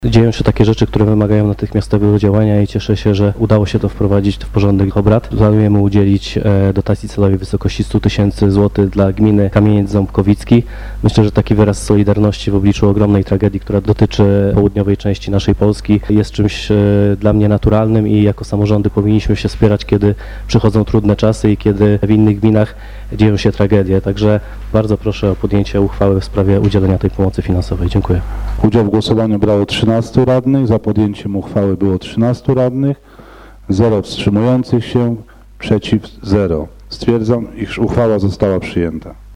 Dzieją się takie rzeczy, które wymagają natychmiastowego działania i cieszę się, że udało się to wprowadzić w porządek obrad. Planujemy udzielić dotacji celowej w wysokości 100 000 złotych dla gminy Kamieniec Ząbkowicki. Myślę, że taki wyraz solidarności w obliczu ogromnej tragedii, która dotyczy południowej części naszej Polski, jest czymś dla mnie naturalnym i jako samorządy powinniśmy się wspierać, kiedy przychodzą trudne czasy i kiedy w innych gminach dzieją się tragedie. Także bardzo proszę o podjęcie uchwały w sprawie udzielenia tej pomocy finansowej. Dziękuję. Udział w głosowaniu brało 13 radnych, za podjęciem uchwały było 13 radnych, 0 wstrzymujących się, przeciw 0. Stwierdzam, iż uchwała została przyjęta.